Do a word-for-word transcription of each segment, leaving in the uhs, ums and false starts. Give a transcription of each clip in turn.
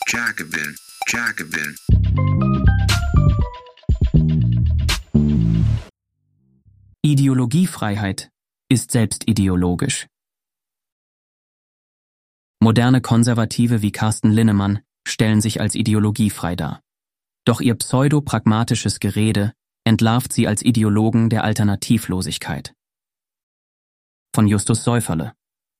Jacobin, Jacobin. Ideologiefreiheit ist selbst ideologisch. Moderne Konservative wie Carsten Linnemann stellen sich als ideologiefrei dar. Doch ihr pseudo-pragmatisches Gerede entlarvt sie als Ideologen der Alternativlosigkeit. Von Justus Säuferle.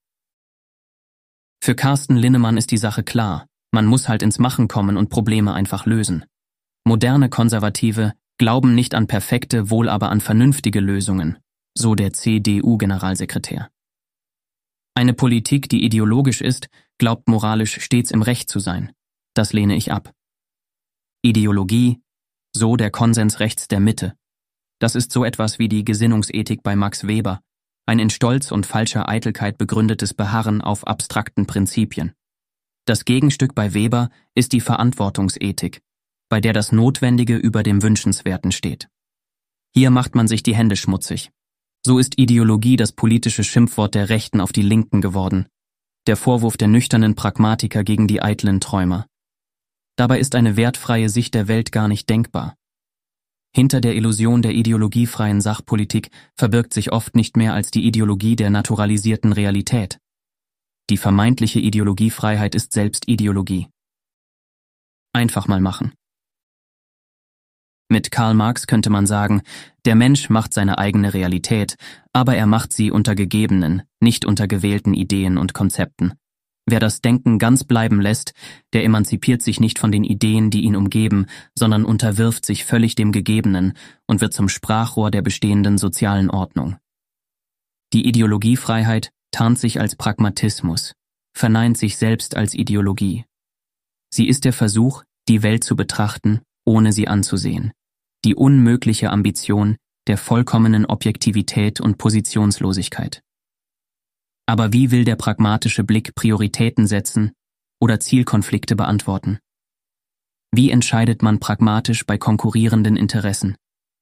Für Carsten Linnemann ist die Sache klar, man muss halt ins Machen kommen und Probleme einfach lösen. Moderne Konservative glauben nicht an perfekte, wohl aber an vernünftige Lösungen, so der C D U-Generalsekretär. Eine Politik, die ideologisch ist, glaubt moralisch stets im Recht zu sein. Das lehne ich ab. Ideologie, so der Konsens rechts der Mitte. Das ist so etwas wie die Gesinnungsethik bei Max Weber, ein in Stolz und falscher Eitelkeit begründetes Beharren auf abstrakten Prinzipien. Das Gegenstück bei Weber ist die Verantwortungsethik, bei der das Notwendige über dem Wünschenswerten steht. Hier macht man sich die Hände schmutzig. So ist Ideologie das politische Schimpfwort der Rechten auf die Linken geworden, der Vorwurf der nüchternen Pragmatiker gegen die eitlen Träumer. Dabei ist eine wertfreie Sicht der Welt gar nicht denkbar. Hinter der Illusion der ideologiefreien Sachpolitik verbirgt sich oft nicht mehr als die Ideologie der naturalisierten Realität. Die vermeintliche Ideologiefreiheit ist selbst Ideologie. Einfach mal machen. Mit Karl Marx könnte man sagen, der Mensch macht seine eigene Realität, aber er macht sie unter gegebenen, nicht unter gewählten Ideen und Konzepten. Wer das Denken ganz bleiben lässt, der emanzipiert sich nicht von den Ideen, die ihn umgeben, sondern unterwirft sich völlig dem Gegebenen und wird zum Sprachrohr der bestehenden sozialen Ordnung. Die Ideologiefreiheit tarnt sich als Pragmatismus, verneint sich selbst als Ideologie. Sie ist der Versuch, die Welt zu betrachten, ohne sie anzusehen. Die unmögliche Ambition der vollkommenen Objektivität und Positionslosigkeit. Aber wie will der pragmatische Blick Prioritäten setzen oder Zielkonflikte beantworten? Wie entscheidet man pragmatisch bei konkurrierenden Interessen?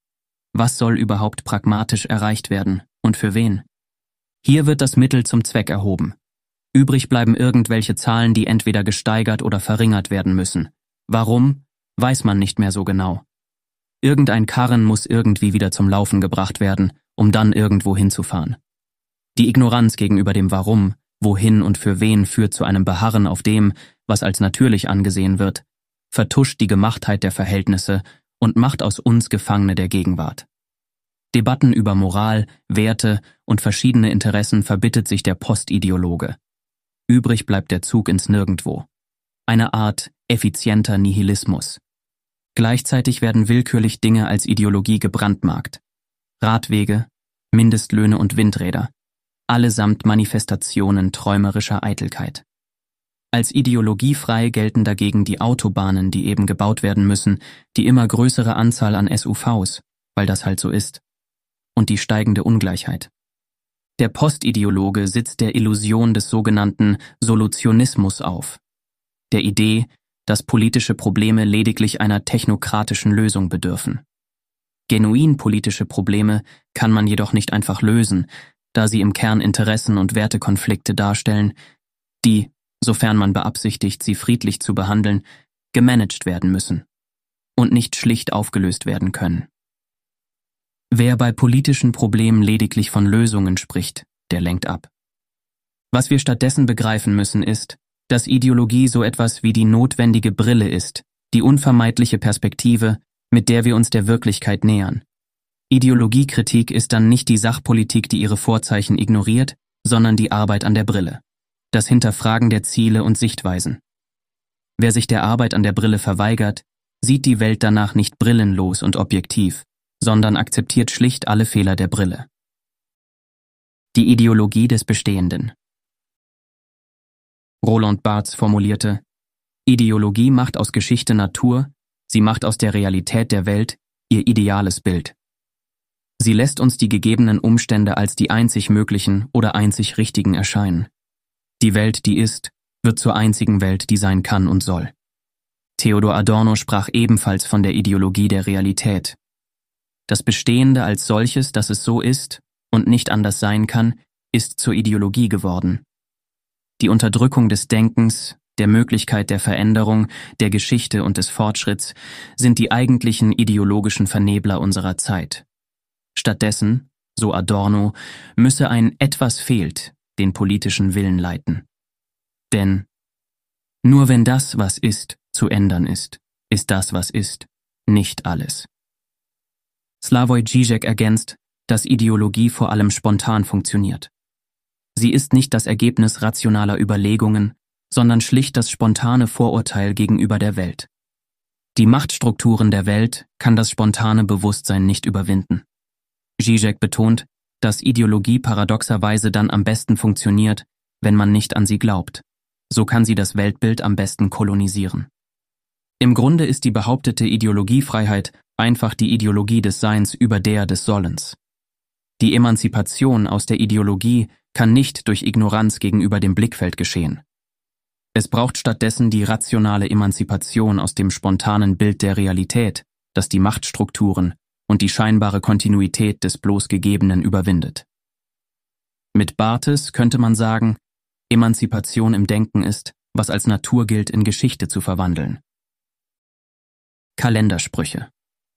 Was soll überhaupt pragmatisch erreicht werden und für wen? Hier wird das Mittel zum Zweck erhoben. Übrig bleiben irgendwelche Zahlen, die entweder gesteigert oder verringert werden müssen. Warum, weiß man nicht mehr so genau. Irgendein Karren muss irgendwie wieder zum Laufen gebracht werden, um dann irgendwo hinzufahren. Die Ignoranz gegenüber dem Warum, wohin und für wen führt zu einem Beharren auf dem, was als natürlich angesehen wird, vertuscht die Gemachtheit der Verhältnisse und macht aus uns Gefangene der Gegenwart. Debatten über Moral, Werte und verschiedene Interessen verbittet sich der Postideologe. Übrig bleibt der Zug ins Nirgendwo. Eine Art effizienter Nihilismus. Gleichzeitig werden willkürlich Dinge als Ideologie gebrandmarkt. Radwege, Mindestlöhne und Windräder. Allesamt Manifestationen träumerischer Eitelkeit. Als ideologiefrei gelten dagegen die Autobahnen, die eben gebaut werden müssen, die immer größere Anzahl an S U Vs, weil das halt so ist, und die steigende Ungleichheit. Der Postideologe sitzt der Illusion des sogenannten Solutionismus auf, der Idee, dass politische Probleme lediglich einer technokratischen Lösung bedürfen. Genuin politische Probleme kann man jedoch nicht einfach lösen, da sie im Kern Interessen und Wertekonflikte darstellen, die, sofern man beabsichtigt, sie friedlich zu behandeln, gemanagt werden müssen und nicht schlicht aufgelöst werden können. Wer bei politischen Problemen lediglich von Lösungen spricht, der lenkt ab. Was wir stattdessen begreifen müssen ist, dass Ideologie so etwas wie die notwendige Brille ist, die unvermeidliche Perspektive, mit der wir uns der Wirklichkeit nähern. Ideologiekritik ist dann nicht die Sachpolitik, die ihre Vorzeichen ignoriert, sondern die Arbeit an der Brille. Das Hinterfragen der Ziele und Sichtweisen. Wer sich der Arbeit an der Brille verweigert, sieht die Welt danach nicht brillenlos und objektiv, sondern akzeptiert schlicht alle Fehler der Brille. Die Ideologie des Bestehenden. Roland Barthes formulierte: Ideologie macht aus Geschichte Natur, sie macht aus der Realität der Welt ihr ideales Bild. Sie lässt uns die gegebenen Umstände als die einzig möglichen oder einzig richtigen erscheinen. Die Welt, die ist, wird zur einzigen Welt, die sein kann und soll. Theodor Adorno sprach ebenfalls von der Ideologie der Realität. Das Bestehende als solches, dass es so ist und nicht anders sein kann, ist zur Ideologie geworden. Die Unterdrückung des Denkens, der Möglichkeit der Veränderung, der Geschichte und des Fortschritts, sind die eigentlichen ideologischen Vernebler unserer Zeit. Stattdessen, so Adorno, müsse ein Etwas fehlt den politischen Willen leiten. Denn nur wenn das, was ist, zu ändern ist, ist das, was ist, nicht alles. Slavoj Žižek ergänzt, dass Ideologie vor allem spontan funktioniert. Sie ist nicht das Ergebnis rationaler Überlegungen, sondern schlicht das spontane Vorurteil gegenüber der Welt. Die Machtstrukturen der Welt kann das spontane Bewusstsein nicht überwinden. Žižek betont, dass Ideologie paradoxerweise dann am besten funktioniert, wenn man nicht an sie glaubt. So kann sie das Weltbild am besten kolonisieren. Im Grunde ist die behauptete Ideologiefreiheit einfach die Ideologie des Seins über der des Sollens. Die Emanzipation aus der Ideologie kann nicht durch Ignoranz gegenüber dem Blickfeld geschehen. Es braucht stattdessen die rationale Emanzipation aus dem spontanen Bild der Realität, das die Machtstrukturen und die scheinbare Kontinuität des bloß Gegebenen überwindet. Mit Barthes könnte man sagen, Emanzipation im Denken ist, was als Natur gilt, in Geschichte zu verwandeln. Kalendersprüche.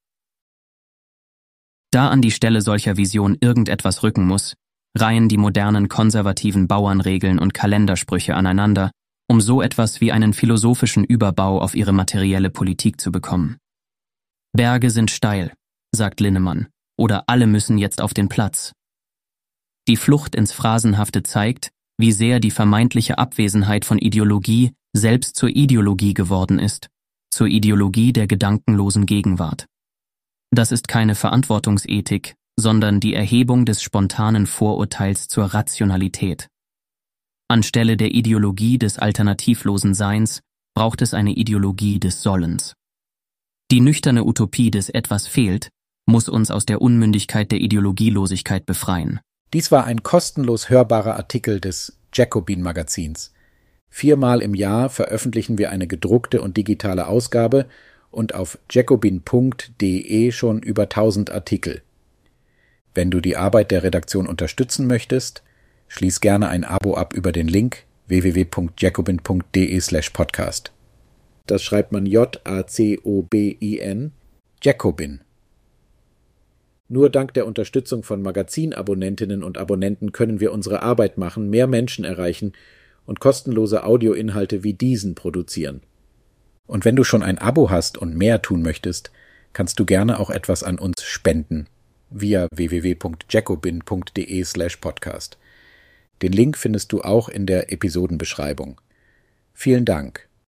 Da an die Stelle solcher Vision irgendetwas rücken muss, reihen die modernen konservativen Bauernregeln und Kalendersprüche aneinander, um so etwas wie einen philosophischen Überbau auf ihre materielle Politik zu bekommen. Berge sind steil, sagt Linnemann, oder alle müssen jetzt auf den Platz. Die Flucht ins Phrasenhafte zeigt, wie sehr die vermeintliche Abwesenheit von Ideologie selbst zur Ideologie geworden ist, zur Ideologie der gedankenlosen Gegenwart. Das ist keine Verantwortungsethik, sondern die Erhebung des spontanen Vorurteils zur Rationalität. Anstelle der Ideologie des alternativlosen Seins braucht es eine Ideologie des Sollens. Die nüchterne Utopie des Etwas fehlt, muss uns aus der Unmündigkeit der Ideologielosigkeit befreien. Dies war ein kostenlos hörbarer Artikel des Jacobin-Magazins. Viermal im Jahr veröffentlichen wir eine gedruckte und digitale Ausgabe und auf jacobin punkt de schon über tausend Artikel. Wenn du die Arbeit der Redaktion unterstützen möchtest, schließ gerne ein Abo ab über den Link w w w punkt jacobin punkt de slash podcast. Das schreibt man J A C O B I N, Jacobin. Nur dank der Unterstützung von Magazinabonnentinnen und Abonnenten können wir unsere Arbeit machen, mehr Menschen erreichen und kostenlose Audioinhalte wie diesen produzieren. Und wenn du schon ein Abo hast und mehr tun möchtest, kannst du gerne auch etwas an uns spenden via w w w punkt jacobin punkt de slash podcast. Den Link findest du auch in der Episodenbeschreibung. Vielen Dank.